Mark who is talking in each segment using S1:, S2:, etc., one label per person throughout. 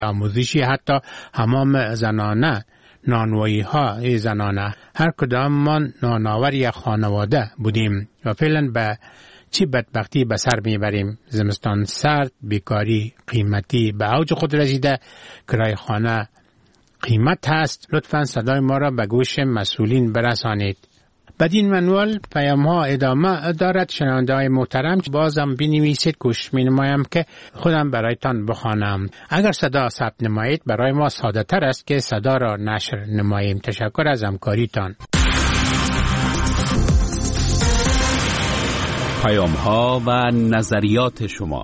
S1: آموزشی، حتی حمام زنانه، نانوایی ها زنانه، هر کدام ما نانآور یک خانواده بودیم و فعلا به چی بدبختی به سر میبریم. زمستان سرد، بیکاری قیمتی به اوج خود رسیده، کرایه خانه قیمت هست. لطفاً صدای ما را به گوش مسئولین برسانید. بدین منوال پیام ها ادامه دارد. شنونده های محترم بازم بنویسید، گوش می نمایم که خودم برایتان بخوانم. اگر صدا ثبت نمایید برای ما ساده تر است که صدا را نشر نماییم. تشکر از همکاریتان.
S2: پیام ها و نظریات شما.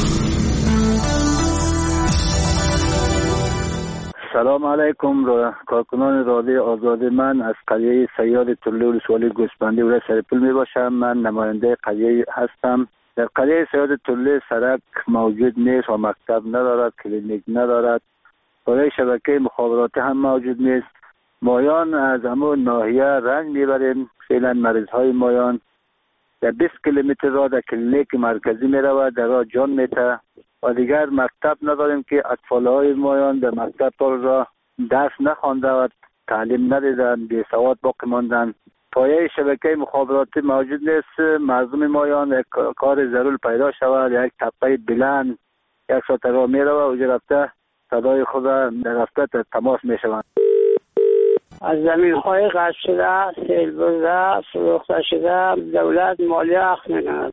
S3: سلام علیکم کارکنان رادیو آزادی. من از قریه سیاد طله ولسوالی گوسفندی و سرپل می باشم. من نماینده قریه هستم. در قریه سیاد طله سرک موجود نیست و مکتب ندارد، کلینیک ندارد، برای شبکه مخابراتی هم موجود نیست. مایان از همون ناحیه رنج میبریم. فعلا مریض های مایان در 20 کیلومتر راه در کلینیک مرکزی می رود، در راه جان میته و دیگر مکتب نداریم که اطفال های مایان در مکتب را درس نخوانده و تعلیم ندیدن، بی سواد باقی ماندن. پایه شبکه مخابراتی موجود نیست. مردم مایان یک کار ضرور پیدا شود، یک تپه بلند یک ساعت راه می رود و اونجا رفته صدای خود در رفته تماس می شوند.
S4: از زمین‌های قطع شده، سیل برده، فروخته شده، دولت مالیه اخذ می‌کند.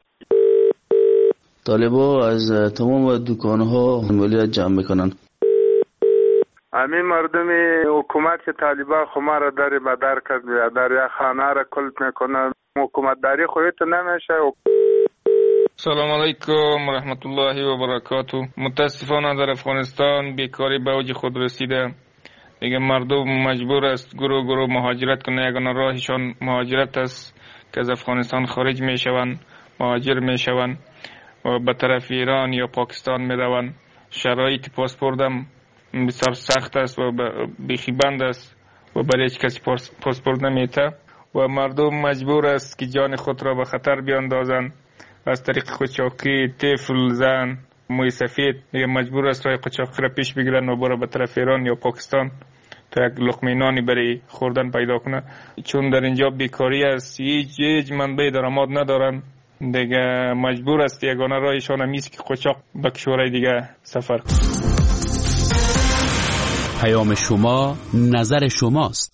S5: طالبا از تمام دکان‌ها مالیات جمع می‌کنند.
S6: همین مردم حکومت که طالبان خما را در بدر کرد، در یک خانه را کلت می‌کنند. حکومت داری خودت نمیشه.
S7: سلام علیکم و رحمت الله و برکاته. متاسفانه در افغانستان بیکاری به اوج خود رسیده. دیگه مردم مجبور است گروه مهاجرت کنه. یگانه راهشان مهاجرت است که از افغانستان خارج میشوند، مهاجر میشوند و به طرف ایران یا پاکستان میروند. شرایط پاسپورت هم بسیار سخت است و بیخی بند است و برای هیچ کسی پاسپورت نمیته و مردم مجبور است که جان خود را به خطر بیاندازند از طریق قاچاقی، طفل، زن، موی سفید. دیگه مجبور است راه قاچاقی را پیش بگیرن و بره به طرف ایران یا پاکستان تا یک لقمه نانی برای خوردن پیدا کنه. چون در اینجا بیکاری است، هیچ منبع درآمد ندارن، دیگه مجبور است یگانه راهشان هم است که قاچاق به کشورهای دیگه سفر کنه.
S2: پیام شما نظر شماست.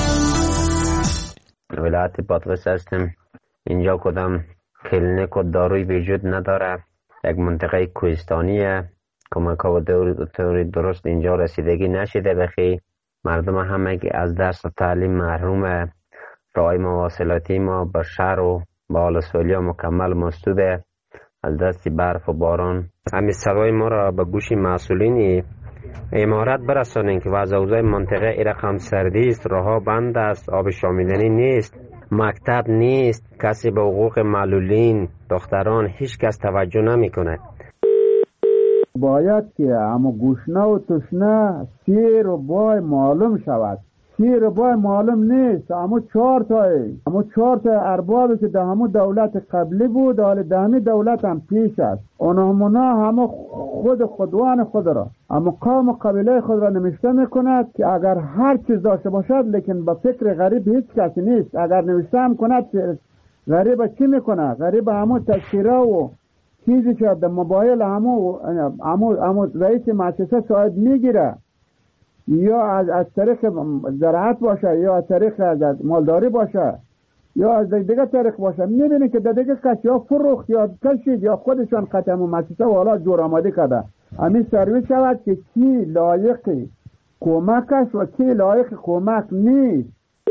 S8: ولایت بادغیس هستم. اینجا کدام کلینیک و داروی وجود نداره. یک منطقه کوهستانیه. کمک ها و طور درست اینجا رسیدگی نشده. بخی مردم همه که از درس و تعلیم محرومه. راهی مواصلاتی ما به شهر و به ولسوالی مکمل مسدوده از دست برف و باران. همین صدای ما را به گوش مسئولین امارات برسانین که وضع اوضاع منطقه این رقم سردی است، راهها بند است، آب شامیدنی نیست، مکتب نیست، کسی به حقوق معلولین، دختران هیچ کس توجه نمی کند.
S9: باید که اما گوشنه و تشنه سیر و بای معلوم شود. سیر و بای معلوم نیست. اما چهار تا اربابی که در همون دولت قبلی بود، حال دهمی دولت هم پیش است. اونا همه خودوان خود را، اما قوم و قبیله خود را نوشته میکند که اگر هر چیز داشته باشد لیکن با فکر غریب هیچ کسی نیست. اگر نوشته هم کند غریب چی میکنه؟ غریب همون تذکیره و چیزی که در موبایل همون رئیس مؤسسه شاید میگیره، یا از طریق زراعت باشه، یا از طریق مالداری باشه، یا از دیگه طریق باشه. میبینی که دیگه کسی ها فروخت یا کشید یا خودشان قطعه مؤسسه و حالا جور آماده کرده. همین سرویس شود که کی لایق کمک است و کی لایق کمک نیست.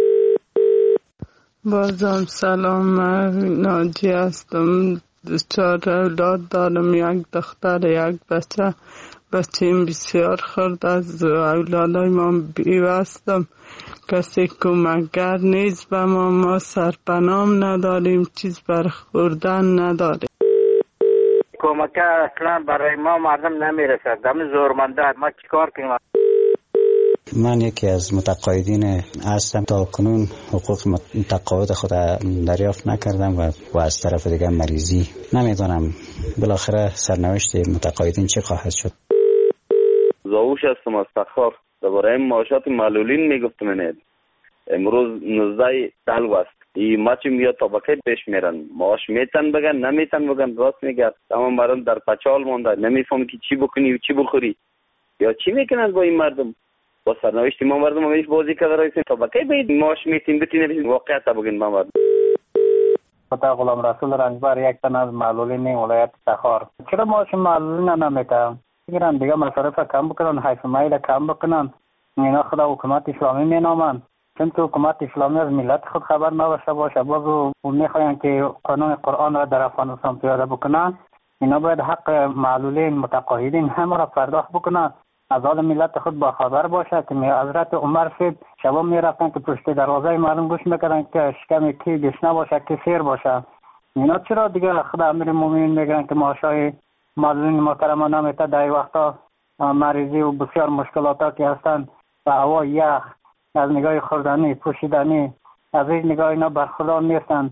S10: بازم سلام، من ناجی هستم. 4 اولاد دارم، یک دختر یک بچه بسیار خرد. از اولادای ما بیوستم، کسی کمکگر نیست به ما سرپنام نداریم، چیز برخوردن نداریم.
S4: کمک اصلا برای ما مردم نمیرسد. دم زورمنده ما چیکار کنیم؟
S11: من یکی از متقاعدین هستم. تا کنون حقوق متقاعد خود دریافت نکردم و از طرف دیگه مریضی. نمیدونم بالاخره سرنوشت متقاعدین چه خواهد شد.
S5: زاوش هستم از تخار. درباره معاشات معلولین میگفتم. اینید امروز 19 دلو است. این ماچی میاد طبقه پیش میرن، معاش میتن بگن نمیتن بگن، راست میگه. تمام مردم در پچال مونده، نمیفهم که چی بکنی و چی بخوری یا چی میکنن با این مردم. با سرنوشت ما مردم همیشه بازی کرده رایسین طبقه بید معاش میتین بتین واقعیت بگین ما مردم.
S12: خدا غلام رسول رنجبر یک تن از معلولین ولایت تخار. چرا معاش معلولین نمیتن؟ میگن دیگه مصارف کم بکنن، حیث مایل کم بکنن. اینا خدا حکومت اسلامی مینامن. چون که حکومت اسلامی از ملت خود خبر نباشه باشه، باز میخواین که قانون قرآن را در افغانستان پیاده بکنن. اینا باید حق معلولین متقاعدین همه را پرداخت بکنن. از حال ملت خود با خبر باشه که حضرت عمر صاحب شبا میرفتن که پشت دروازه مردم گوش میکردن که شکم کی گشنه باشه که سیر باشه. اینا چرا دیگه خدا امیر مومنین میگن که معاشای معلولین محترم نمیته؟ در وقتا مریضی و بسیار مشکلاتا که هستن و هوا یخ، از نگاه خوردنی، پوشیدنی، از این نگاه اینا برخوردار نیستند.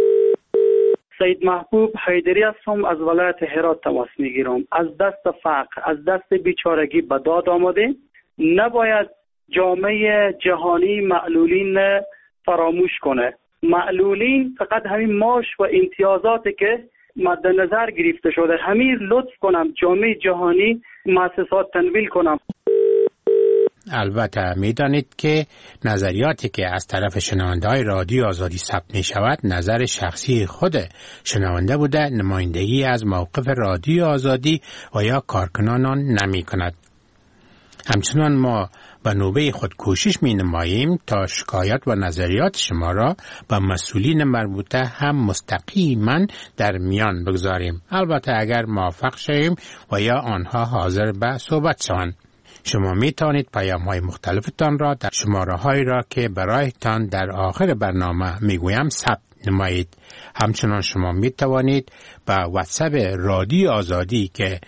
S13: سید محبوب حیدری هستم، از ولایت هرات تماس میگیرم. از دست فقر، از دست بیچارگی به داد آمده. نباید جامعه جهانی معلولین فراموش کنه. معلولین فقط همین معاش و امتیازاتی که مد نظر گرفته شده، همین لطف کنم جامعه جهانی مؤسسات تنویل کنم.
S1: البته میدانید که نظریاتی که از طرف شنونده‌های رادیو آزادی ثبت می شود نظر شخصی خود شنونده بوده، نمایندگی از موقف رادیو آزادی و یا کارکنانان نمی کند. همچنان ما به نوبه خود کوشش می نماییم تا شکایت و نظریات شما را به مسئولین مربوطه هم مستقیما در میان بگذاریم، البته اگر موافق شویم و یا آنها حاضر به صحبت شوند. شما می توانید پیام‌های مختلفتان را در شماره‌هایی را که برایتان در آخر برنامه میگویم ثبت نمایید. همچنان شما می توانید با واتساپ رادیو آزادی که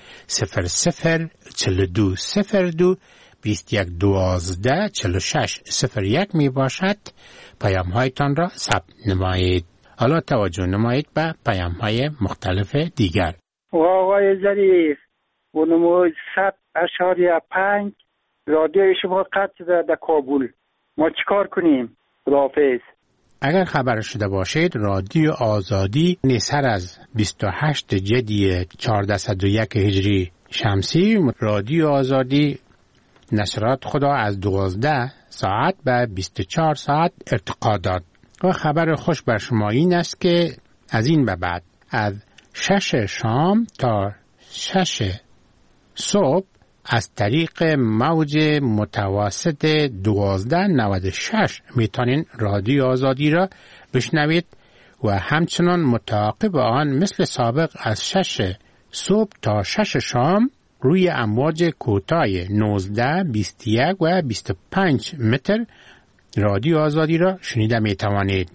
S1: 004202 2112 4601 می باشد پیام‌هایتان را ثبت نمایید. حالا توجه نمایید به پیام‌های مختلف دیگر.
S14: آقای ظریف و نمود 100.5 رادیو شما قطع شده در کابل، ما چیکار کنیم؟ خداحافظ.
S1: اگر خبر شده باشید رادیو آزادی سر از 28 جدی 1401 هجری شمسی رادیو آزادی نشرات خدا از 12 ساعت به 24 ساعت ارتقا داد و خبر خوش بر شما این است که از این به بعد از 6 شام تا 6 صبح از طریق موج متوسط 1296 میتونین رادیو آزادی را بشنوید و همچنان متعاقب آن مثل سابق از 6 صبح تا 6 شام روی امواج کوتاه 19 21 و 25 متر رادیو آزادی را شنیده میتوانید.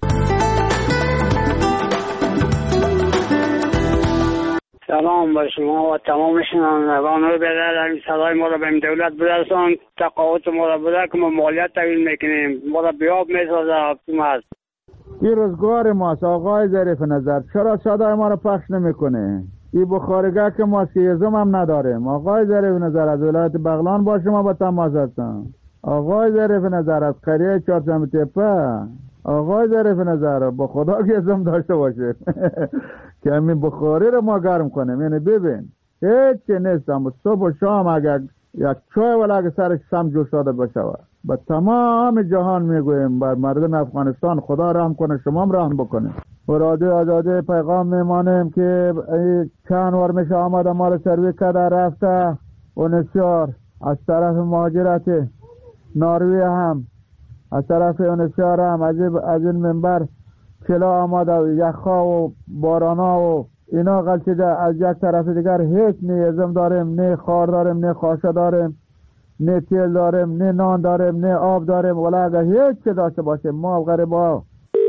S4: سلام با شما و تمام شنوندگان رو بذارید صدای ما را به دولت برسان، تقاعد ما را بده که ما مالیات تحویل میکنیم، ما را بیاب میسازه حکومت.
S9: این روزگار ماست آقای ظریف نظر، چرا صدای ما را پخش نمیکنه؟ این بخارگاه که ما سیزم هم نداریم. آقای ظریف نظر از ولایت بغلان با شما با تماس هستم. آقای ظریف نظر از قریه چهارشنبه تپه. آقای ظریف نظر با خدا که ازم داشته باشه که همین بخاری رو ما گرم کنیم. یعنی ببین هیچ نیستم، صبح و شام اگر یک چای ولی اگر سرش سم جوش داده باشه با تمام جهان میگویم بر مردم افغانستان خدا رحم کنه، شما هم رحم بکنه. و رادیو آزادی پیغام میمانیم که چند وار میشه آمده ما رو سروی کرده رفته و نسیار از طرف مهاجرت ناروی هم از طرف اونسیار هم از این منبر کلا آمده و یخا و بارانا و اینا غلطیده. از یک طرف دیگر هیچ نه ازم داریم، نه خار داریم، نه خاشه داریم، نه تیل داریم، نه نان داریم، نه آب داریم، ولی اگر هیچ چه داشته باشیم ما غریبا.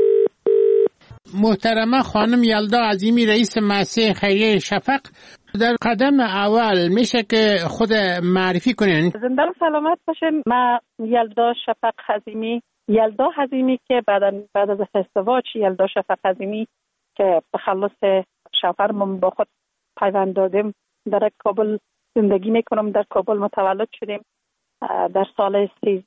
S1: محترمه خانم یلدا عظیمی رئیس مؤسسه خیریه شفق، در قدم اول میشه که خود معرفی کنین.
S15: زنده و سلامت باشین. من یلدا شفق عظیمی، یلدا عظیمی که بعد از ازدواج یلدا شفق عظیمی که تخلص شوهرم با خود پیوند دادیم در کابل زندگی میکنم. در کابل متولد شدیم. در سال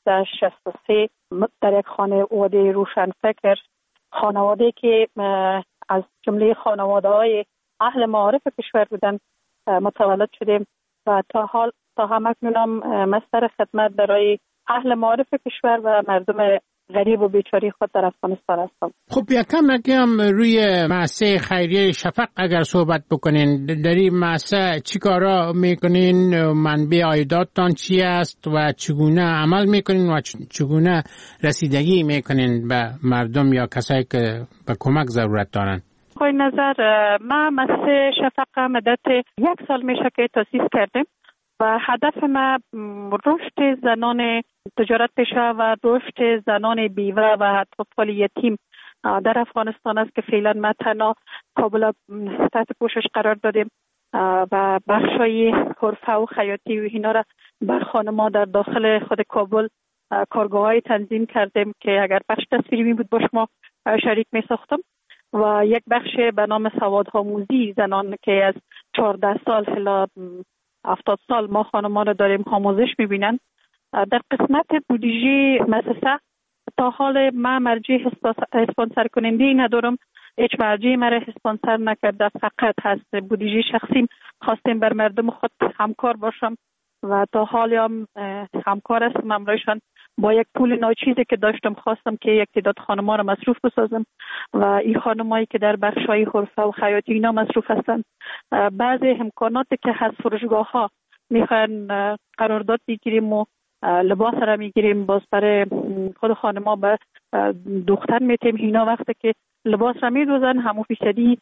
S15: 1363 در یک خانواده روشنفکر، خانواده که از جمله خانواده های اهل معارف کشور بودن متولد شدیم و تا همکنون مستر خدمت برای اهل معارف کشور و مردم غریب و بیچاری خود در افغانستان هستم.
S1: خب یکم روی مؤسسه خیریه شفق اگر صحبت بکنین، در این مؤسسه چی کارا میکنین؟ منبع عایداتتان چی است و چگونه عمل میکنین و چگونه رسیدگی میکنین به مردم یا کسایی که به کمک ضرورت دارن؟
S15: آقای نظر، ما مؤسسه شفق مدت 1 سال میشه که تأسیس کردیم و هدف ما رشد زنان تجارت پیشه و رشد زنان بیوه و اطفال یتیم در افغانستان است که فعلا ما تنها کابل تحت پوشش قرار دادیم و بخشای حرفه و خیاطی و اینا را بر خانم‌ها در داخل خود کابل کارگاه‌های تنظیم کردیم که اگر بخش تصویری می بود با شما شریک می ساختم و یک بخش به نام سوادآموزی زنان که از 14 سال الی 70 سال ما خانمان رو داریم آموزش میبینن. در قسمت بودجه مؤسسه تا حال ما مرجع اسپانسر کننده ندارم، هیچ مرجع مرا اسپانسر نکرده، فقط هست بودجه شخصیم. خواستیم بر مردم خود همکار باشم و تا حال هم همکار هستم امرایشان. با یک پول ناچیزی که داشتم خواستم که یک تعداد خانم‌ها را مصروف بسازم و این خانمایی که در بخش‌های حرفه و خیاطی اینا مصروف هستند، بعضی امکاناتی که هست فروشگاه‌ها میخوان قرارداد بگیریم و لباس را میگیریم، باز برای خود خانم‌ها به دختر میتیم. اینا وقتی که لباس را میدوزن همون فیصدی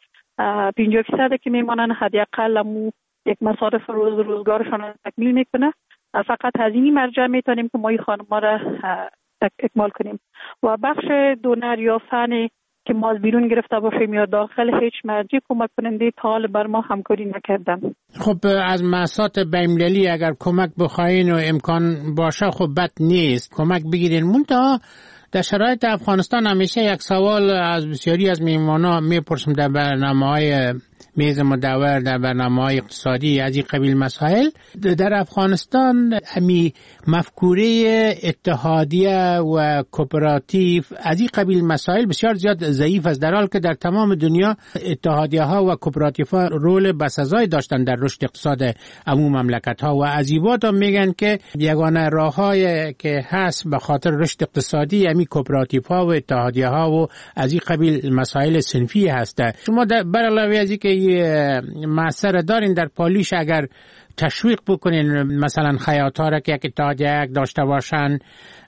S15: 50% که میمانن حداقل همون یک مصارف روزگارشان را تکمیل میکنه. فقط از این مرجع میتونیم که ما این خانم‌ها را اکمال کنیم و بخش دونر یا فنی که ما از بیرون گرفته باشیم یا داخل هیچ مرجع کمک کننده تا حال بر ما همکاری نکردن.
S1: خب از مؤسسات بین‌المللی اگر کمک بخواین و امکان باشه خب بد نیست کمک بگیرین. منتها در شرایط افغانستان همیشه یک سوال از بسیاری از میهمانا میپرسم در برنامه‌های میز مدور، در برنامه‌های اقتصادی از این قبیل مسائل. در افغانستان همی مفکوره اتحادیه و کوپراتیو از این قبیل مسائل بسیار زیاد ضعیف است، در حالی که در تمام دنیا اتحادیه ها و کوپراتیو ها رول بسزایی داشتن در رشد اقتصاد عموم مملکت ها و از این بعد میگن که یگانه راه‌های که هست به خاطر رشد اقتصادی همی کوپراتیو ها و اتحادیه ها و از این قبیل مسائل صنفی هست. شما بر علاوه از اینکه مؤثر دارین در پالیش اگر تشویق بکنین مثلا خیاط‌ها را که یک اتحادیه داشته باشن،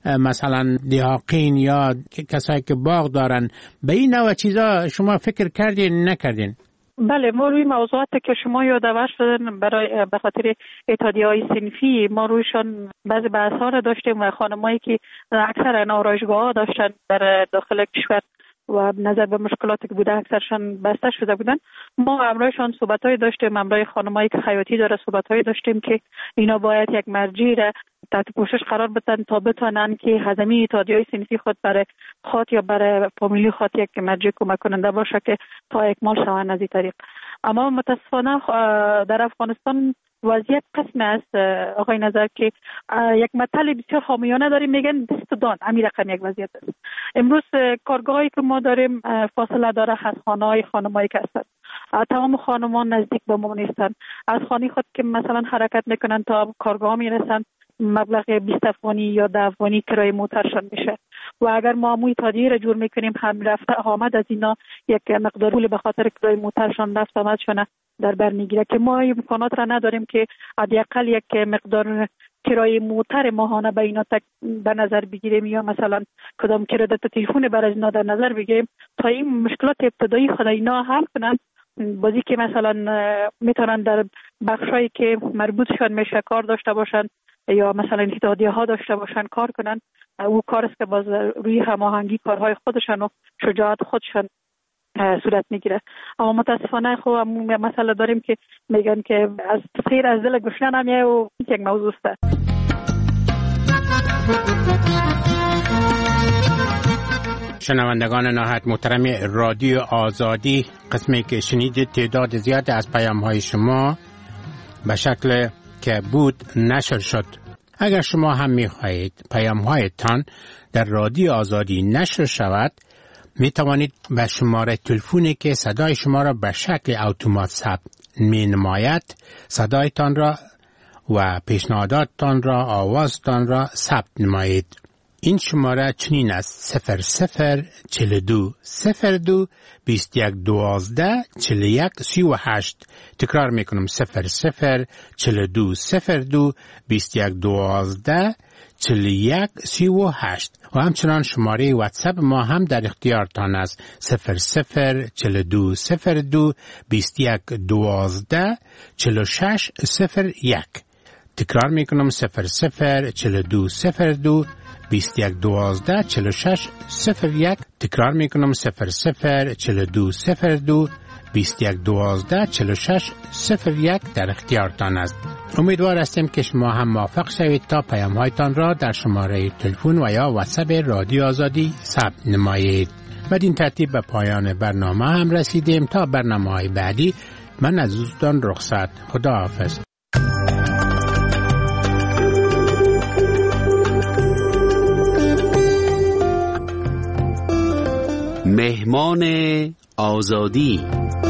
S1: مثلا دیهاقین یا کسایی که باغ دارن، به این نوع چیزا شما فکر کردین نکردین؟
S15: بله، ما روی موضوعاتی که شما یادآور شدن برای به خاطر اتحادیه‌های صنفی ما رویشان بعضی بحث‌ها را داشتیم و خانمایی که اکثر آرایشگاه‌ها داشتن در داخل کشور و نظر به مشکلاتی که بوده اکثرشان بسته شده بودن، ما امرایشان صحبت‌های داشتیم، امرای خانمایی که خیاطی داره صحبت‌های داشتیم که اینا باید یک مرجع را تحت پوشش قرار بدن تا بتونن که هضمی اتحادیه‌های صنفی خود برای خود یا برای فامیلی خود یک مرجع کمک کننده باشه که تا اکمال شوند از این طریق. اما متاسفانه در افغانستان وضعیت قسم است آقای نظر که یک مطلب بسیار خامیانه داریم، میگن دست دان همین رقم یک وضعیت است. امروز کارگاهی که ما داریم فاصله داره از خانه‌های خانمایی که هستند. تمام خانمان نزدیک به ما نیستند. از خانه خود که مثلا حرکت میکنن تا کارگاه میرسن مبلغ 20 افغانی یا 10 افغانی کرایه موترشان میشه و اگر ما عموی تادیه را جور میکنیم هم رفته آمد از اینا یک مقدار پول به خاطر کرایه موترشان رفت آمدشون در بر میگیره که ما امکانات را نداریم که حداقل یک مقدار کرایه موتر ماهانه به اینا به نظر بگیریم یا مثلا کدام کردت تلفن برای اینا در نظر بگیریم تا این مشکلات ابتدایی خود اینا حل کنن. بازی که مثلا میتونن در بخشایی که مربوطشان میشه کار داشته باشن یا مثلا اتحادیه ها داشته باشن کار کنن، او کار است که باز روی هماهنگی کارهای خودشان و شجاعت خودشان صورت میگیره. اما متاسفانه خب مسئله داریم که میگن که از خیر از دل گشنه نمیه و یک موضوع است.
S1: شنوندگان نهایت محترم رادیو آزادی، قسمی که شنیدید تعداد زیاد از پیام‌های شما به شکل که بود نشر شد. اگر شما هم می خواهید پیام‌هایتان در رادیو آزادی نشر شود، می توانید به شماره تلفنی که صدای شما را به شکل اتومات ثبت می نماید صدایتان را و پیشنهاداتتان را، آوازتان را ثبت نمایید. این شماره چنین است: 0042 02 21 12 41 38. تکرار میکنم: 0042 02 21 12 41 38. و همچنان شماره واتساپ ما هم در اختیارتان است: 0042 02 21 12 46 01. تکرار میکنم: 0042 02 21 12 46 01. تکرار میکنم: 0042 02 21 12 46 01 در اختیارتان است. امیدوار هستیم که شما هم موفق شوید تا پیام‌هایتان را در شماره تلفن و یا واتساپ رادیو آزادی ثبت نمایید. بدین ترتیب به پایان برنامه هم رسیدیم. تا برنامه‌های بعدی من از دوستان رخصت. خداحافظ.
S2: مهمان آزادی.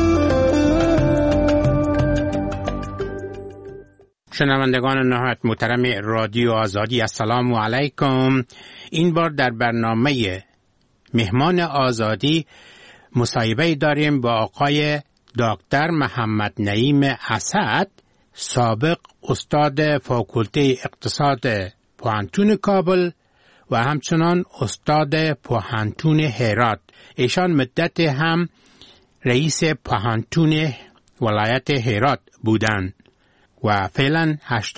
S1: شنوندگان نهایت محترم رادیو آزادی، السلام علیکم. این بار در برنامه مهمان آزادی مصاحبه داریم با آقای دکتر محمد نعیم اسد، سابق استاد فاکولته اقتصاد پوهنتون کابل و همچنان استاد پوهنتون هرات. ایشان مدت هم رئیس پوهنتون ولایت هرات بودند و فعلا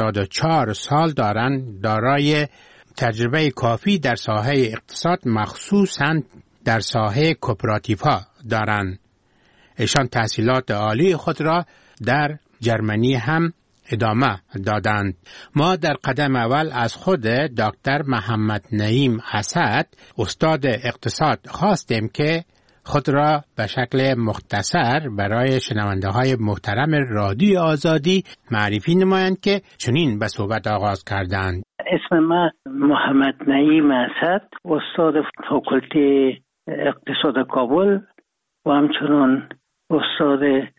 S1: 84 سال دارند. دارای تجربه کافی در ساحه اقتصاد، مخصوصاً در ساحه کوپراتیوها دارند. ایشان تحصیلات عالی خود را در جرمنی هم ادامه دادند. ما در قدم اول از خود دکتر محمد نعیم اسد، استاد اقتصاد، خواستیم که خود را به شکل مختصر برای شنونده های محترم رادیو آزادی معرفی نمایند که چنین به صحبت آغاز کردند.
S16: اسم من محمد نعیم اسد، استاد فاکولته اقتصاد کابل و همچنان استاد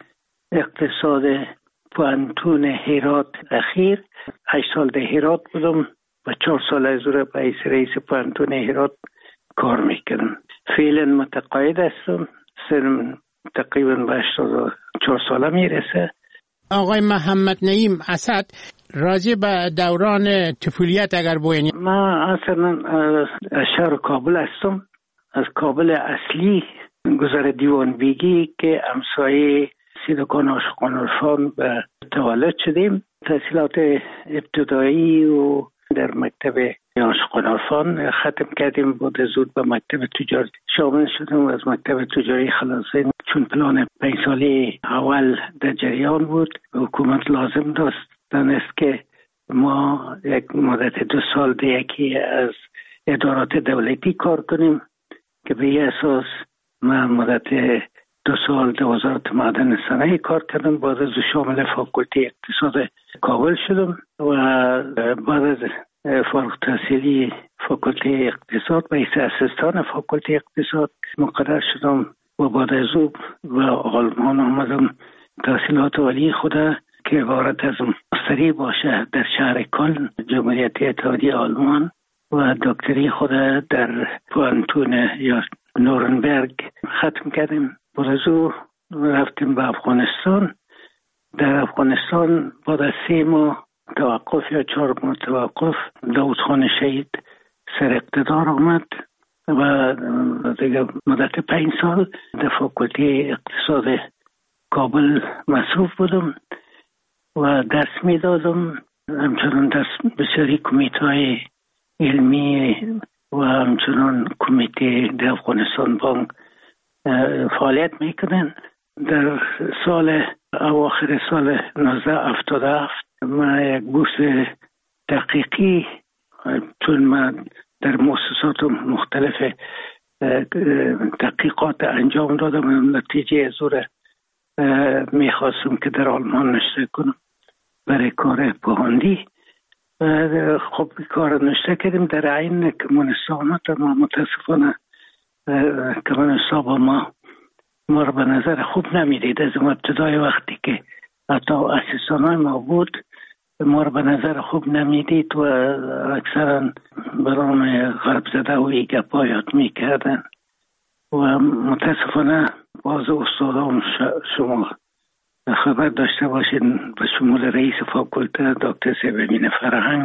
S16: اقتصاد پوهنتون هرات اخیر. 8 سال در هرات بودم و 4 سال از اون به رئیس پوهنتون هرات کار میکنم. فعلا متقاعد هستم. سنم تقریبا به 84 ساله میرسه.
S1: آقای محمد نعیم اسد، راجع به دوران طفولیت اگر بگویید.
S16: من اصلا از شهر کابل هستم، از کابل اصلی گذر دیوان بیگی که همسایه سیدکان عاشقان عرفان به تولد شدیم. تحصیلات ابتدایی و در مکتب عاشقان عرفان ختم کردیم. بعد زود به مکتب تجاری شامل شدم و از مکتب تجاری خلاصه، چون پلان 5 ساله اول در جریان بود، حکومت لازم دانست که ما یک مدت 2 سال در یکی از ادارات دولتی کار کنیم که به این اساس من مدت 2 سال در وزارت معدن صنایع کار کردم. بعد از شامل فاکولته اقتصاد کابل شدم و بعد از فارغ التحصیلی فاکولته اقتصاد به حیث اسیستان فاکولته اقتصاد مقرر شدم و بعد از او و آلمان آمدم تحصیلات عالی خود که عبارت از ماستری باشه در شهر کلن جمهوریت اتحادیه آلمان و دکتری خود در پوهنتون یا نورنبرگ ختم کردیم. بعد از او رفتیم به افغانستان. در افغانستان بعد از 3 ماه توقف یا 4 ماه توقف، داود خان شهید سر اقتدار آمد و دیگه مدت 5 سال در فاکولته اقتصاد کابل مصروف بودم و درس میدادم. همچنان درس بسیاری کمیته علمی و همچنان کمیته در افغانستان بانک فعالیت میکنن. در اواخر سال 1977 من یک بورس تحقیقی، چون من در مؤسسات مختلف تحقیقات انجام دادم، نتیجه از اون میخواستم که در آلمان نشر کنم. برای کار پهاندی. خب کار نشته کردیم در عین کمونستان، اما متاسفانه کمونستا با ما رو به نظر خوب نمیدید. از ابتدای وقتی که حتی اسیستانای ما بود ما رو به نظر خوب نمیدید و اکثرا برام غرب زده و گپایات میکردن و متاسفانه باز استادام شما خبر داشته باشین به شمول رئیس فاکولته دکتر صاحب امین فرهنگ،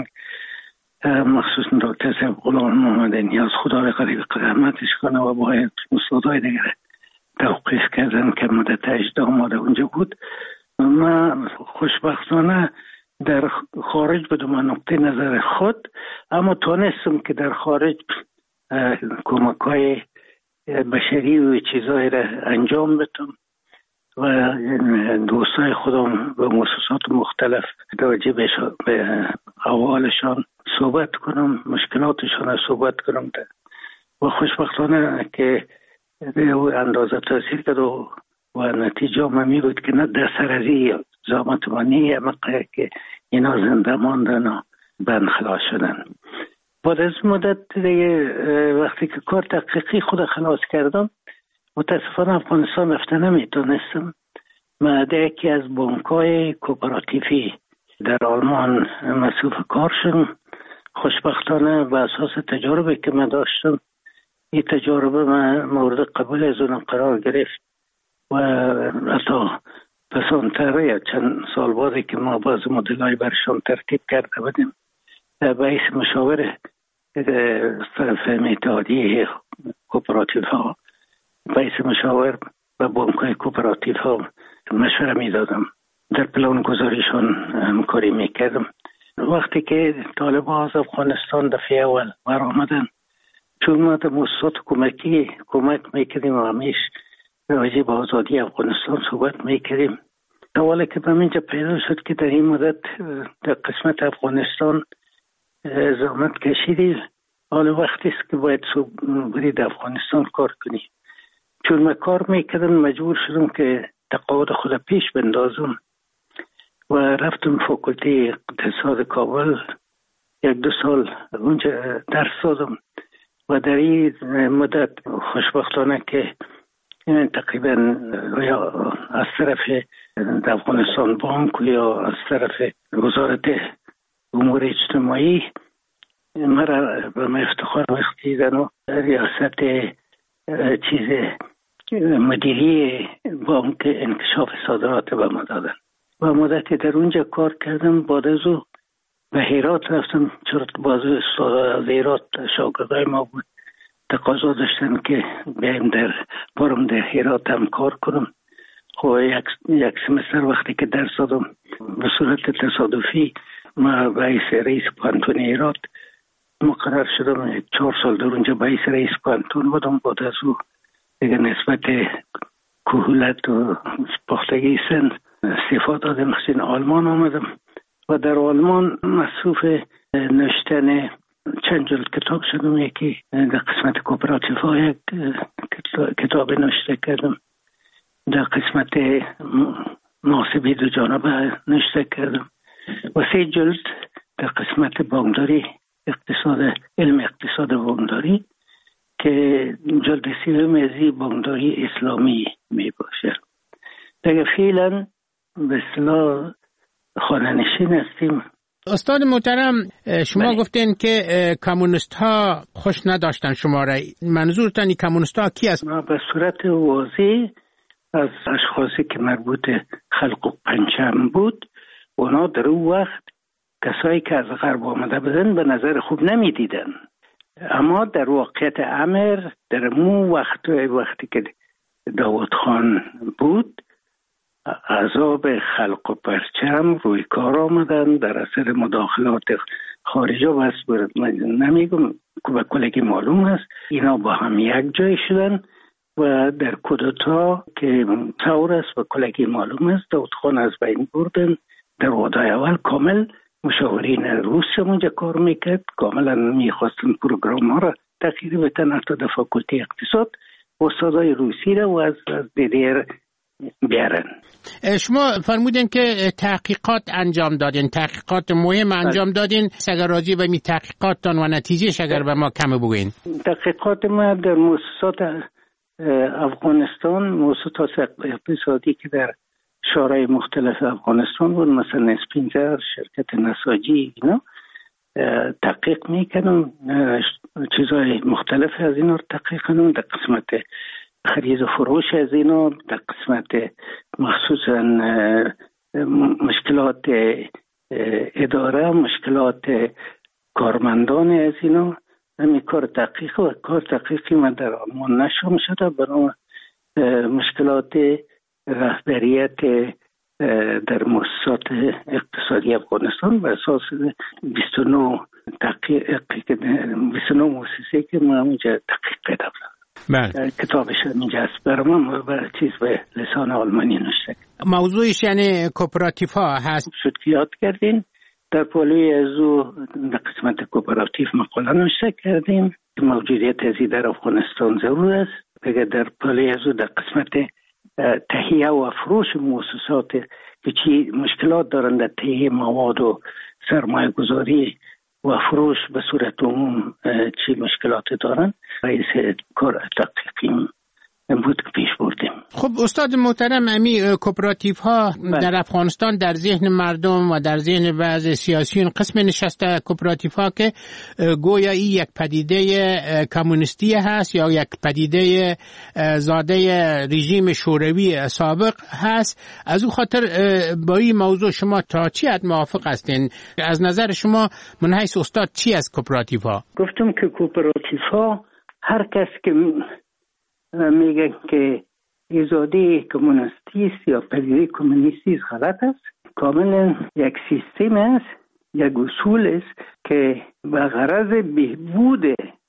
S16: مخصوصا دکتر صاحب غلام محمد نیاز، خدا به قریب رحمتش کنه، و باید استادای دیگر توقیف کردن که مدت 18 ماه اونجا بود. من خوشبختانه در خارج بدم نقطه نظر خود، اما تونستم که در خارج کمک‌های بشری و چیزایی را انجام بدم و دوستای خودم به مؤسسات مختلف توجه به احوالشان صحبت کنم، مشکلاتشان را صحبت کنم و خوشبختانه که اندازه تاثیر کرد و نتیجه می بود که نه در سر از زامت منی که اینا زنده ماندن و بند خلاص شدن. بعد از مدت وقتی که کار تحقیقی خود خلاص کردم متاسفانه افغانستان رفته نمیتونستم. من در یکی از بانک‌های کوپراتیفی در آلمان مصروف کار شدم. خوشبختانه به اساس تجربه که من داشتم این تجربه من مورد قبول از اونم قرار گرفت و حتی پسانتره چند سال بعدی که ما باز مدلای برشان ترتیب کرده بودیم باعث مشاور طرف اتحادیه کوپراتیف ها، باعث مشاور و بانک‌های کوپراتیف ها مشوره میدادم، در پلان گذاریشان همکاری میکردم. وقتی که طالبان از افغانستان دفعه اول برآمدن، چون ما در مؤسسات کمک میکردیم و همیش راجع به آزادی افغانستان صحبت میکردیم. سوالی که به منجا پیدا شد که در این مدت در قسمت افغانستان زحمت کشیدی، حال وقتی است که باید برید افغانستان کار کنی. چون من کار میکردم مجبور شدم که تقاعد خود پیش بندازم و رفتم فاکولته اقتصاد کابل 1-2 سال اونجا درس دادم و در این مدت خوشبختانه که تقریبا یا از طرف افغانستان بانک یا از طرف وزارت امور اجتماعی مرا به من افتخار بخشیدن و ریاست مدیری بانک انکشاف صادرات به ما دادن و مدتی در اونجا کار کردم. بعد از او به هرات رفتم، چون بازو استاد از هرات شاگردای ما بود، تقاضا داشتن که بیایم برم در هرات هم کار کنم. خب یک سمستر وقتی که درس دادم به صورت تصادفی ما رئیس پانتون هرات مقرر شدم. 4 سال در اونجا رئیس پانتون بودم. بعد از او دیگه نسبت کهولت و پختگی سن استعفا دادم، خصوصا آلمان آمدم و در آلمان مصروف نوشتن چند جلد کتاب شدم. یکی در قسمت کوپراتیف ها یک کتاب نوشته کردم، در قسمت محاسبه دو جانبه نوشته کردم و 3 جلد در قسمت بانکداری علم اقتصاد بانکداری که جلد 3 بانکداری اسلامی می باشه. دیگه فعلا به اصطلاح خانه‌نشین هستیم.
S1: استاد محترم، شما گفتین که کمونیست ها خوش نداشتن شما را. منظورتان کمونیست ها کی است؟
S16: به صورت واضح از اشخاصی که مربوط خلق و پنجم بود، اونا در اون وقت کسایی که از غرب آمده بودن به نظر خوب نمی دیدن. اما در واقعیت امر در مو وقتی که داود خان بود، عذاب خلق و پرچم روی کار آمدن در اثر مداخلات خارجی و بس من نمیگم که به کلگی معلوم است اینا با هم یک جای شدن و در کودتا که ثور است و کلگی معلوم است داود خان از بین بردن. در وعده اول کامل مشاورین روس اونجا کار میکرد، کاملا میخواستن پروگرام ها را تغییر بدن. حتی در فاکولته اقتصاد استادای روسی را و از دیدیر بیارن.
S1: شما فرمودین که تحقیقات انجام دادین، تحقیقات مهم انجام دادین. اگر راجع به می تحقیقاتتان و نتیجهش اگر به ما کم بگوین.
S16: تحقیقات ما در مؤسسات افغانستان، مؤسسات اقتصادی که در شورای مختلف افغانستان بود، مثلا اسپینزر، شرکت نساجی، اینا تحقیق میکنم، چیزهای مختلف از اینا رو تحقیق کنم. در قسمت خرید و فروش از اینا، در قسمت مخصوصا مشکلات اداره، مشکلات کارمندان از اینا، همین کار تحقیقی من در آلمان نشم شده. برای مشکلات رهبریت در مؤسسات اقتصادی افغانستان بر اساس 29 مؤسسه که ما اونجا تحقیق کردم.
S1: بله.
S16: کتابش اینجا است. برای من چیز به لسان آلمانی نوشته.
S1: موضوعش یعنی کوپراتیف ها هست.
S16: شد که یاد کردین. در پالوی ازو در قسمت کوپراتیف مقاله نوشته کردیم که موجودیت ازی در افغانستان ضرور است. اگر در پالوی ازو در قسمت تهیه و فروش مؤسسات که چی مشکلات دارند در تهیه مواد و سرمایه گذاری و فروش به صورت عموم چی مشکلات دارند، رئیس کار تحقیقی بود که پیش بردیم.
S1: خب استاد محترم، امی کوپراتیف ها در افغانستان در ذهن مردم و در ذهن بعض سیاسیون قسم نشسته کوپراتیف ها که گویا این یک پدیده کمونیستی هست یا یک پدیده زاده رژیم شوروی سابق هست. از اون خاطر با این موضوع شما تا چی حد موافق هستین؟ از نظر شما من حیث استاد چی از کوپراتیف ها؟
S16: گفتم که کوپراتیف ها هر کس که میگه که ایجادی کمونیستی است یا پدیده کمونیستی است غلط است. کاملا یک سیستم است، یک اصول است که به غرض بهبود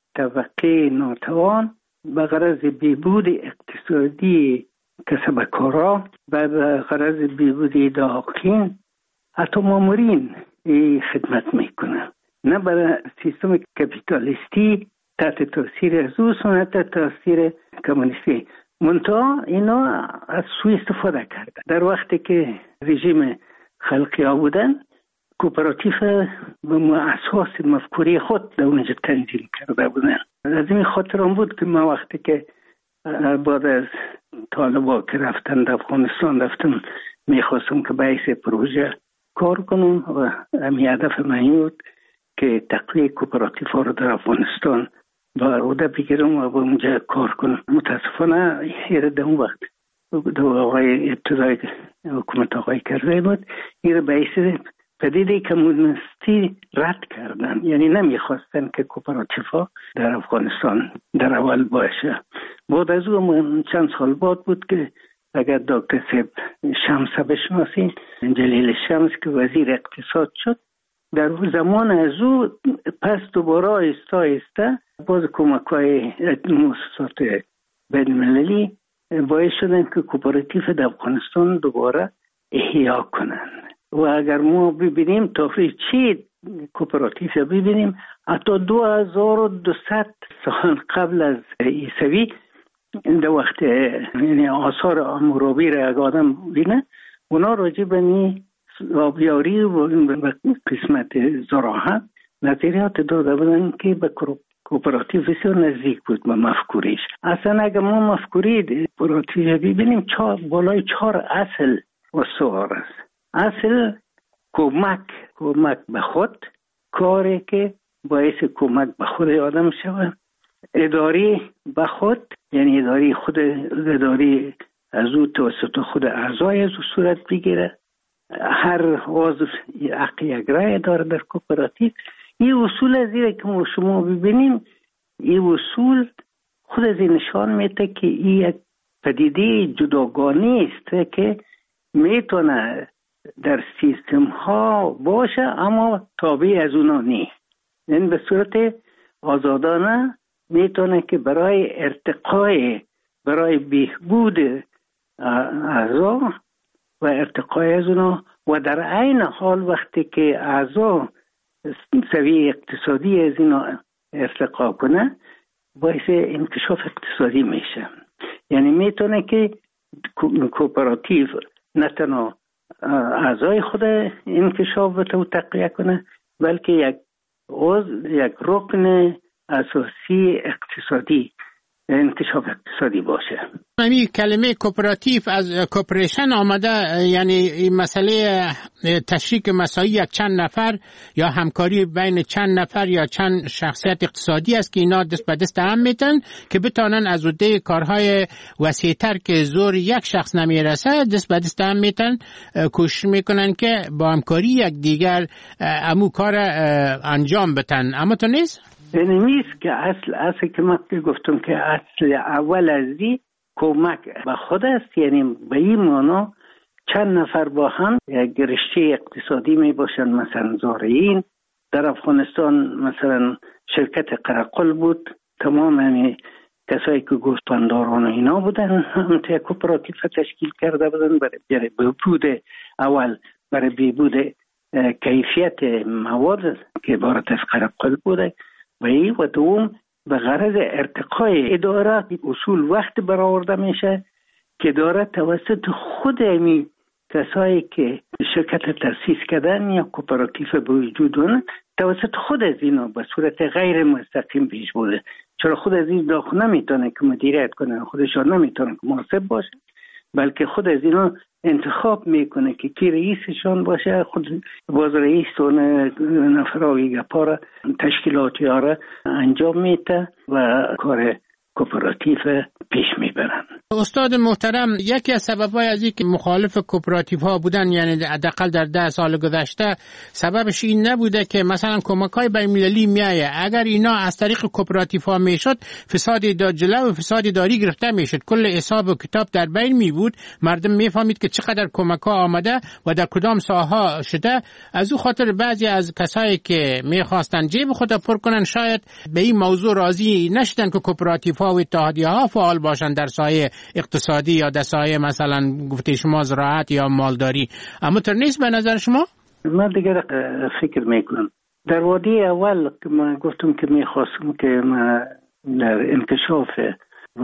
S16: طبقه ناتوان، به غرض بهبود اقتصادی کسبکارا و به غرض بهبود داخلین حتی مامورین خدمت میکنه، نه برای سیستم کپیتالیستی تحت تاثیر از او سنت تاثیر کمونیستی. منتها اینا از سوی استفاده کردن. در وقتی که رژیم خلقی ها بودن، کوپراتیف به اساس مفکوری خود در اونجا تنظیم کرده بودن. از این خاطر هم بود که ما وقتی که بعد از طالبا که رفتن در افغانستان رفتم، میخواستم که باعث پروژه کار کنم و همین هدف من بود که تقویت کوپراتیف ها رو در افغانستان با عهده بگیرم و با اونجا کار کنم. متاسفانه این در اون وقت آقای ابتدای حکومت آقای کرزی بود، این باعث پدیده کمونیستی رد کردن، یعنی نمیخواستن که کوپراتیف ها در افغانستان در اول باشه. بعد از اون چند سال بعد بود که اگر دکتر صاحب شمس بشناسین، جلیل شمس که وزیر اقتصاد شد، در زمان از او پس دوباره آهسته باز کمک‌های مؤسسات بین‌المللی باعث شدن که کوپراتیف در افغانستان دوباره احیا کنن. و اگر ما ببینیم تاریخ چی کوپراتیف ببینیم، حتی 2200 سال قبل از عیسوی در وقت یعنی آثار حمورابی را اگر آدم بینه، اونا راجع به آبیاری و قسمت زراعت نظریات داده بودن که به کوپراتیف بسیار نزدیک بود به مفکوریش. اصلا اگر ما مفکوری کوپراتیف ببینیم بالای 4 اصل استوار است. اصل کمک به خود، کاری که باعث کمک به خود آدم شود. اداری به خود، یعنی اداری از او توسط خود اعضای از او صورت بگیره. هر عضو حق یک رای داره در کوپراتیو. این اصول از این که شما ببینیم، این اصول خود از این نشان میده که این یک پدیده جداگانه است که میتونه در سیستم ها باشه اما تابع از اونا نیست. یعنی به صورت آزادانه میتونه که برای ارتقای، برای بهبود اعضا و ارتقای از اونا و در عین حال وقتی که اعضا سویه اقتصادی از اینا ارتقا کنه باعث انکشاف اقتصادی میشه. یعنی میتونه که کوپراتیو نه تنها اعضای خود انکشاف و تقویت کنه، بلکه یک رکن اساسی اقتصادی، انکشاف اقتصادی باشه.
S1: همین کلمه کوپراتیو از کوپریشن آمده، یعنی مسئله تشریک مساعی یک چند نفر یا همکاری بین چند نفر یا چند شخصیت اقتصادی است که اینا دست به دست هم میتن که بتانن از عهده کارهای وسیع‌تر که زور یک شخص نمیرسه دست به دست هم میتن کوشش میکنن که با همکاری یک دیگر امو کار انجام بدن. اما تو نیست؟
S16: نیست که اصل که من گفتم که اصل اول از دی کمک به خود است، یعنی به این معنا چند نفر با هم یک رشته اقتصادی می باشند. مثلا زارعین در افغانستان مثلا شرکت قرقل بود، تمام همین کسایی که گوسفنداران و اینا بودن هم تا کوپراتیو تشکیل کرده بودن برای بهبود اول، برای بهبود کیفیت مواد که عبارت از قرقل بوده و دوم به غرض ارتقای اداره اصول وقت برآورده میشه که اداره توسط خود امی کسایی که شرکت تأسیس کردن یا کوپراتیو به وجود دارن توسط خود از اینا به صورت غیر مستقیم پیش بوده، چرا خود از این داخل نمیتونه که مدیریت کنه، خودشان نمیتونه که محاسب باشه، بلکه خود از اینا انتخاب میکنه که کی رئیسشان باشه، خود باز رئیس و نفراوی گپارا تشکیلاتی ها را انجام میده و کار کوپراتیو پیش میبرن.
S1: استاد محترم، یکی از سبب‌های از این که مخالف کوپراتیو ها بودن، یعنی حداقل در 10 سال گذشته، سببش این نبوده که مثلا کمک‌های بین‌المللی میایه، اگر اینا از طریق کوپراتیو ها میشد فساد جلو و فساد داری گرفته میشد، کل حساب و کتاب در بین می بود، مردم میفهمید که چقدر کمک‌ها آمده و در کدام ساحه شده. از او خاطر بعضی از کسایی که میخواستن جیب خود پر کنن شاید به این موضوع راضی نشدن که کوپراتیو ها و اتحادیه ها فعال باشن در سایه اقتصادی یا در سایه مثلا گفته شما زراعت یا مالداری. اما تر نیست به نظر شما؟
S16: من دیگه فکر میکنم در وادی اول که من گفتم که میخواستم که من در انکشاف و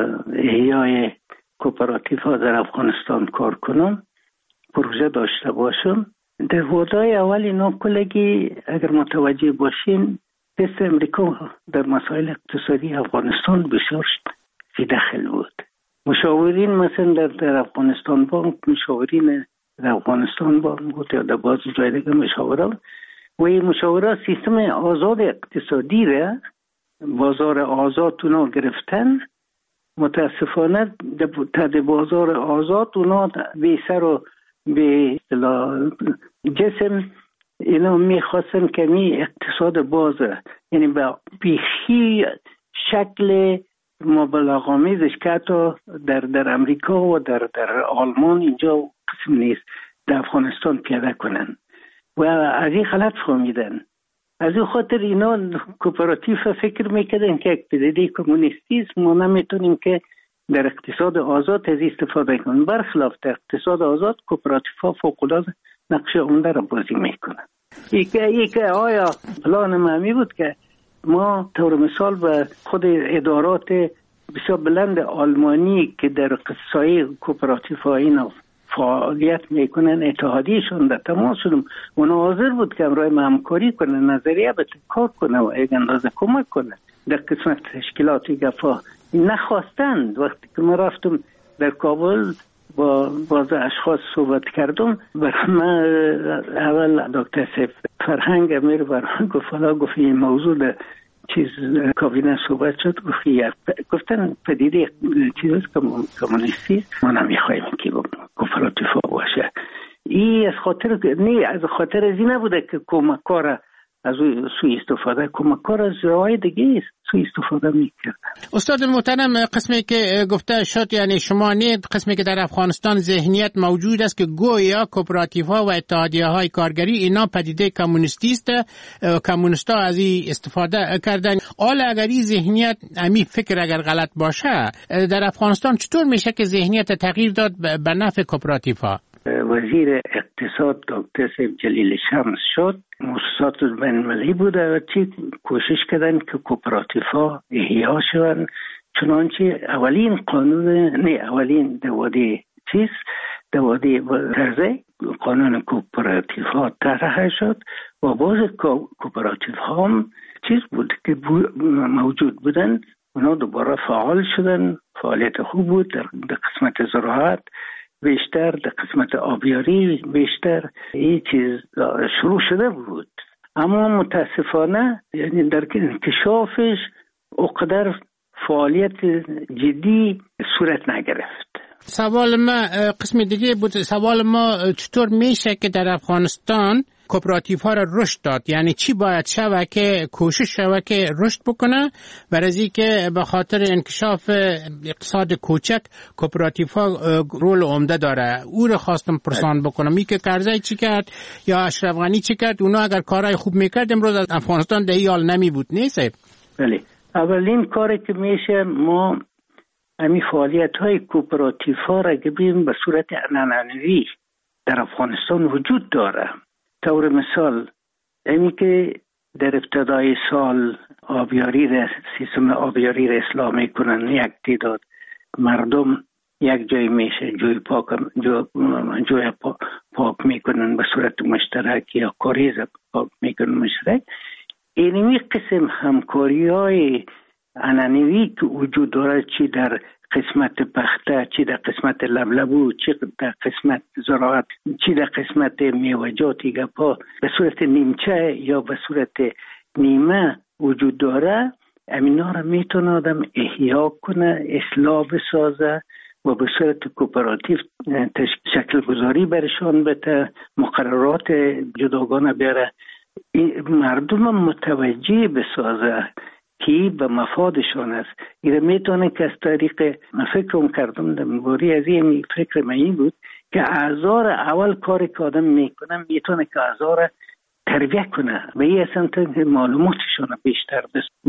S16: احیای کوپراتیو ها در افغانستان کار کنم، پروژه داشته باشم. در وادی اول اینا کلگی اگر متوجه باشین دست امریکا در مسائل اقتصادی افغانستان بسیار فی داخل بود. مشاورین مثلا در افغانستان بانک، مشاورین در افغانستان بانک بود یا در بعضی جای دیگه مشاوران و این مشاوران سیستم آزاد اقتصادی را، بازار آزاد اونا گرفتن. متاسفانه در بازار آزاد اونا به سر و به جسم اینا میخواستن که اقتصاد بازه، یعنی با بیخی شکل مبالغه‌آمیزش که حتی در امریکا و در آلمان اینجا قسم نیست در افغانستان پیاده کنن و از این غلط فهمیدن. از این خاطر اینا کوپراتیو فکر میکردن که یک پدیده کمونیستی است، ما نمیتونیم که در اقتصاد آزاد از استفاده کنیم. برخلاف در اقتصاد آزاد کوپراتیو ها فوق‌العاده نقش عمده را بازی میکنن. یک آیا پلان معمی بود که ما طور مثال به خود ادارات بسیار بلند آلمانی که در سایه کوپراتیو ها اینا فعالیت میکنن، اتحادیشون در تماس شدم، اونا حاضر بود که امرای همکاری کنه، نظریه به کار کنه و یک اندازه کمک کنه در قسمت تشکیلاتی گفا. نخواستند. وقتی که من رفتم در کابل با بعض اشخاص صحبت کردم، برای من اول دکتر سیف فرهنگ امیر برای گفت این موضوع در چیز کابینه صحبت شد، گفتن پدیده چیز کمونیستی ما نمیخوایم که کوپراتیو باشه. این از خاطر از این نبوده که کمک‌کار از سوی استفاده، کمک‌کار از جاهای دیگه سوی استفاده میکردن.
S1: استاد محترم، قسمی که گفته شد یعنی شما نید، قسمی که در افغانستان ذهنیت موجود است که گویا کوپراتیوها و اتحادیه‌های کارگری اینا پدیده کمونیستی است، کمونیستا از این استفاده کردن. حالا اگر این ذهنیت امی فکر اگر غلط باشه، در افغانستان چطور میشه که ذهنیت تغییر داد به نفع کوپراتیوها؟
S16: وزیر اقتصاد دکتر سیف جلیل شمس شد، مؤسسات بین‌المللی بوده و کوشش کردن که کوپراتیوها احیا شوند، چنانچه اولین دواده دواده ترزه قانون کوپراتیف ها طرح شد و باز کوپراتیف ها هم چیز بود که موجود بودن، اونا دوباره فعال شدن، فعالیت خوب بود در قسمت زراعت بیشتر، در قسمت آبیاری بیشتر این چیز شروع شده بود، اما متاسفانه یعنی در انکشافش اقدر فعالیت جدی صورت نگرفت.
S1: سوال ما قسم دیگه بود، سوال ما چطور میشه که در افغانستان کوپراتیف ها را رشد داد؟ یعنی چی باید شوه که کوشش شوه که رشد بکنه برای که به خاطر انکشاف اقتصاد کوچک کوپراتیف ها رول عمده داره. او رو خواستم پرسان بکنم، می که کرزی چی کرد یا اشرف غنی چی کرد، اونا اگر کارهای خوب میکرد امروز از افغانستان در این حال نمی بود. نیست؟
S16: بله، اولین کاری که میشه ما همین فعالیت های کوپراتیف ها را که بیم به صورت عنعنوی در افغانستان وجود داره. طور مثال اینی که در ابتدای سال سیستم آبیاری را اصلاح میکنن، یک تعداد مردم یک جای میشه جوی پاک میکنن به صورت مشترک یا کاریز پاک میکنن مشترک. اینمی قسم همکاری های عنعنوی که وجود داره، چی در قسمت پخته، چی در قسمت لبلبو، چی در قسمت زراعت، چی در قسمت میوجاتی گپا، به صورت نیمچه یا به صورت نیمه وجود داره، امینا را میتونه آدم احیا کنه، اصلاح بسازه و به صورت کوپراتیو شکل گذاری برشان بده، مقررات جداگانه بیاره، مردم متوجه بسازه که به مفادشان است. این میتونه که از طریق فکرم کردم در مباری از این فکر من بود که اعضار اول کاری که آدم میکنه میتونه که اعضار تربیت کنه و این اصلا معلوماتشان بیشتر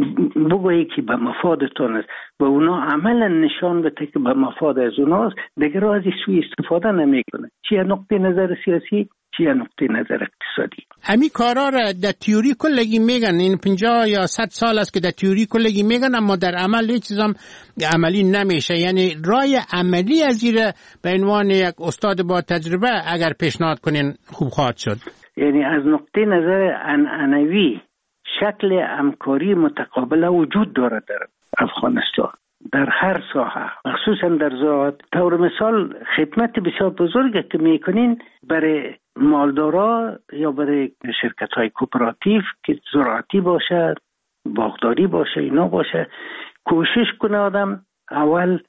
S16: بگویی که به مفادتان است و اونا عملا نشان بده که به مفاد از اوناست، دیگر از سوی استفاده نمیکنه، چی از نقطه نظر سیاسی چی از نقطه نظر اقتصادی.
S1: همین کارا را در تئوری کلگی میگن، این 50 یا 100 سال است که در تئوری کلگی میگن، اما در عمل هیچ چیزام عملی نمیشه. یعنی رای عملی از این به عنوان یک استاد با تجربه اگر پیشنهاد کنین خوب خواهد شد.
S16: یعنی از نقطه نظر عنعنوی شکل همکاری متقابل وجود داره در افغانستان در هر ساحه، مخصوصا در زراعت. طور مثال خدمت بسیار بزرگی که میکنین برای مالدارا یا برای شرکت های کوپراتیو که زراعتی باشه، باغداری باشه، اینا باشه، کوشش کنه آدم اول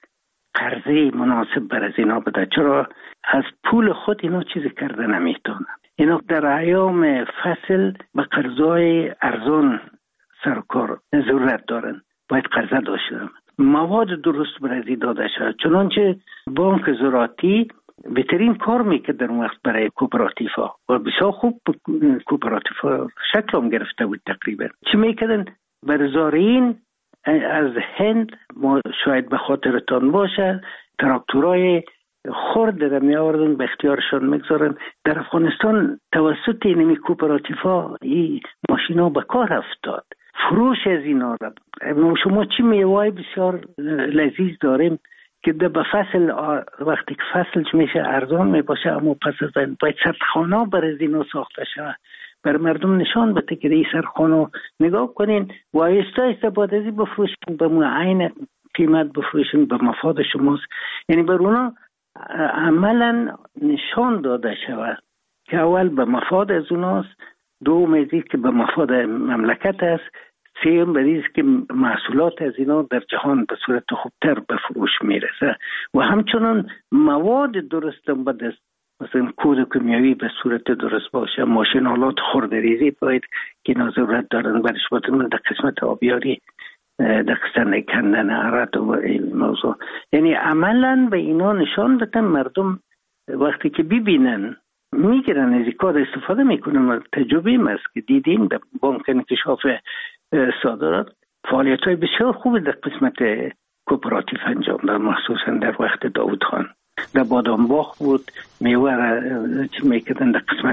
S16: قرضه مناسب بر از اینا بده، چرا از پول خود اینا چیزی کرده نمیتونه. اینا در ایام فصل به قرضای ارزان سرکار ضرورت دارن، باید قرضه داشته، مواد درست برای داده شد. چنانچه بانک زراعتی بهترین کار میکرد در اون وقت برای کوپراتیف ها و بسیار خوب کوپراتیف ها شکل هم گرفته بود. تقریبا چی میکردن برای زارعین از هند، ما شاید به خاطرتان باشه، تراکتورای خرد را می آوردن به اختیارشان میگذارن. در افغانستان توسط اینمی کوپراتیف ها این ماشین ها به کار افتاد. فروش از اینا را شما چی میوای بسیار لذیذ داریم که به فصل وقتی که فصلش میشه ارزان میباشه، اما پس از این باید سردخانه برای اینا ساخته شود، بر مردم نشان بده که این سردخانه نگاه کنین و آیسته آیسته بعد از این بفروشین، به معین قیمت بفروشین، به مفاد شماست. یعنی بر اونا عملا نشان داده شود که اول به مفاد از اوناست، دوم از این که به مفاد مملکت است، سوم بدیز که محصولات از اینا در جهان به صورت خوبتر به فروش میرسه و همچنان مواد درست هم بده، مثلا کود کیمیایی به صورت درست باشه، ماشین آلات خردریزی باید که اینا ضرورت دارن برش باید در قسمت آبیاری، در قسمت کندن عرد و این موضوع. یعنی عملا به اینا نشان بدن، مردم وقتی که ببینن میگیرن از این کار استفاده میکنن. تجربه ما است که دیدیم در بانک انکشاف صادرات فعالیت های بسیار خوبی در قسمت کوپراتیو انجام داد، مخصوصا در وقت داود خان. در بادامباغ بود، میوه را میکردن. در قسمت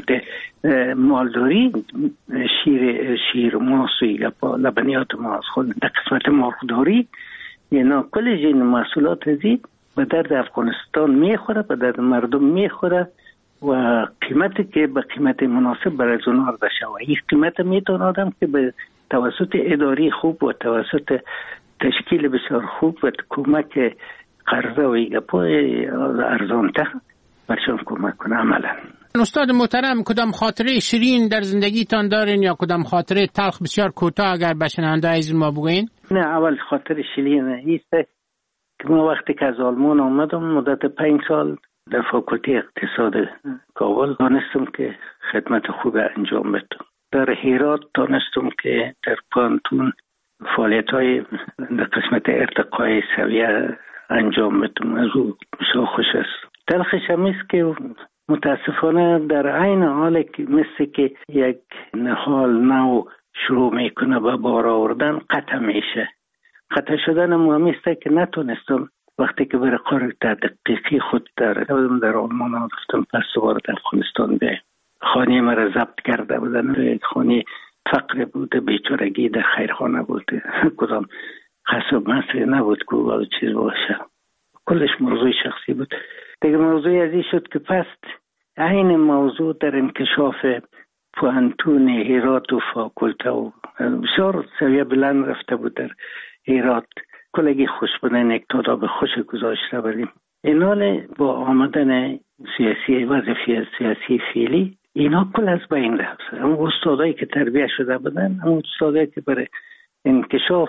S16: مالداری شیر ماس و لبنیات ماس خود، در قسمت مرغداری اینا کل جین محصولات ازی به درد افغانستان میخوره، به درد مردم میخوره و قیمتی که به قیمت مناسب برای اونها عرضه شود. این قیمت میتونه آدم که به توسط اداری خوب و توسط تشکیل بسیار خوب و کمک قرضه و ایگپای ارزانتر برشان کمک کنه عملا.
S1: استاد محترم، کدام خاطره شیرین در زندگیتان دارین یا کدام خاطره تلخ بسیار کوتاه اگر به شنونده عزیز ما بگوین؟
S16: نه، اول خاطر شیرین ایست که ما وقتی که از آلمان آمدم مدت 5 سال در فاکولته اقتصاد کابل دانستم که خدمت خوب انجام بدم. در هرات دانستم که در پانتون فعالیت‌های در قسمت ارتقای سویه انجام بدم. از او بسیار خوش است. تلخش هم است که متاسفانه در عین حال که مثل که یک نهال نو شروع میکنه به بار آوردن قطع میشه. قطع شدن مهمیسته که نتونستم وقتی که برای کار تحقیقی خود در آلمان رفتم، پس دوباره در افغانستان به خانه مرا ضبط کرده بودن. خانه فقر بوده، بیچارگی در خیرخانه بوده، کدام قصب مسئله نبود که او چیز باشه. کلش موضوع شخصی بود. دیگه موضوع ازی شد که پس این موضوع در انکشاف پوانتون هرات و فاکولته و بسیار سویه بلند رفته بود در هرات. کلگی خوش بودن یک تاداب خوش گذاشته بودیم. این حال با آمدن وظیفه سیاسی فعلی اینا کل از بین رفت. اما استادایی که تربیه شده بودن، اما استادایی که برای انکشاف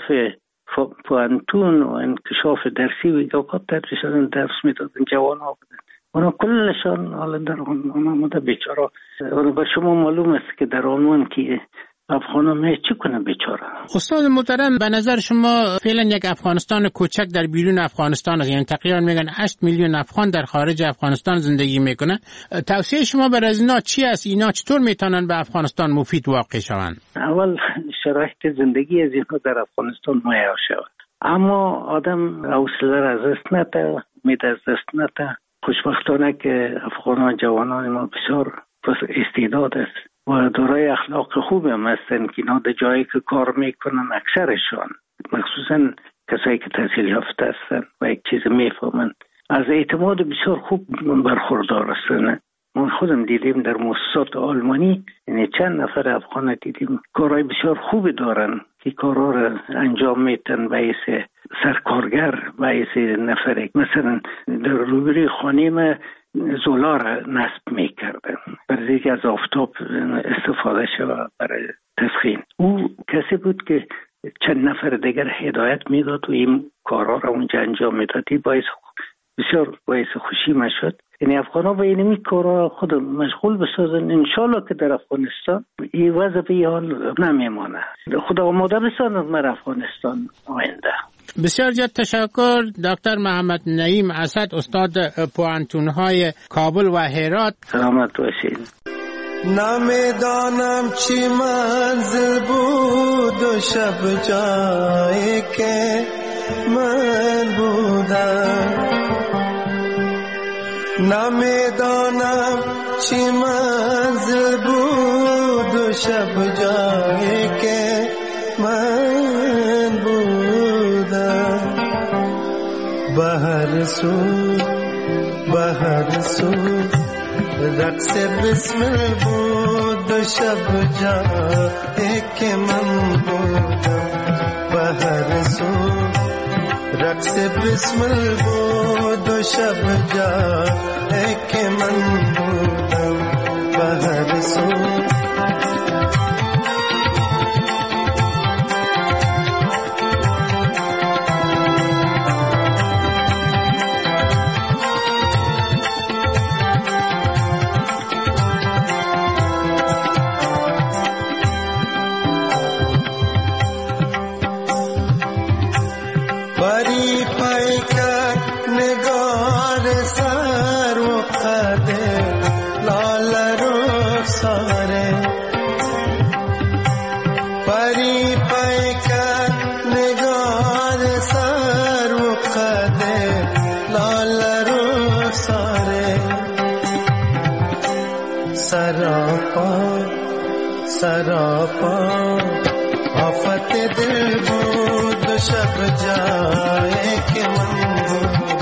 S16: پوانتون و انکشاف درسی و اوقات تدریس شدن، درس میدادن، جوان ها بودن. اونا کلشان حالا در آلمان آمده بیچاره. با شما معلوم است که در آلمان که افغان هم چی کنه بیچاره.
S1: استاد محترم، به نظر شما فعلا یک افغانستان کوچک در بیرون افغانستان است، یعنی تقریبا میگن 8 میلیون افغان در خارج افغانستان زندگی میکنه. توصیه شما برای اینا چی است؟ اینا چطور میتونن به افغانستان مفید واقع شوند؟
S16: اول شرایط زندگی از اینها در افغانستان معیار شود، اما آدم حوصله را از دست نده، امید از دست نده. خوشبختانه که افغانان جوانان ما بسیار استعداد است و دارای اخلاق خوبی هم هستند که اینا در جایی که کار میکنن اکثرشان، مخصوصا کسایی که تحصیل یافته هستند و یک چیز میفهمند، از اعتماد بسیار خوب برخوردار هستند. ما خودم دیدیم در مؤسسات آلمانی، یعنی چند نفر افغان دیدیم کارهای بسیار خوبی دارن که کارها را انجام میتن باعث سرکارگر، باعث نفر. مثلا در روبروی خانه ما زولا را نصب میکردن برای اینکه از آفتاب استفاده شود برای تسخین. او کسی بود که چند نفر دیگر هدایت میداد و این کارها را اونجا انجام میداد. بسیار باعث خوشی ما شد. یعنی افغان ها به این کارها خود مشغول بسازن. انشالله که در افغانستان این وضع به این حال نمیمانه. خدا آماده بسازند مر افغانستان آینده.
S1: بسیار زیاد تشکر دکتر محمد نعیم اسد، استاد پوانتون های کابل و هرات.
S16: سلامت باشید.
S17: نمیدانم چی منزل بود و شب جایی که من بودم، نمیدانم چی منزل بود و شب جایی که من بودم. بهر سو رقص بسمل بود و شب جایی که من بودم. بهر سو رقص بسمل بود و شب جایی که من بودم. بهر سو सरापा आफत दिल بود شب جائے کہ من بود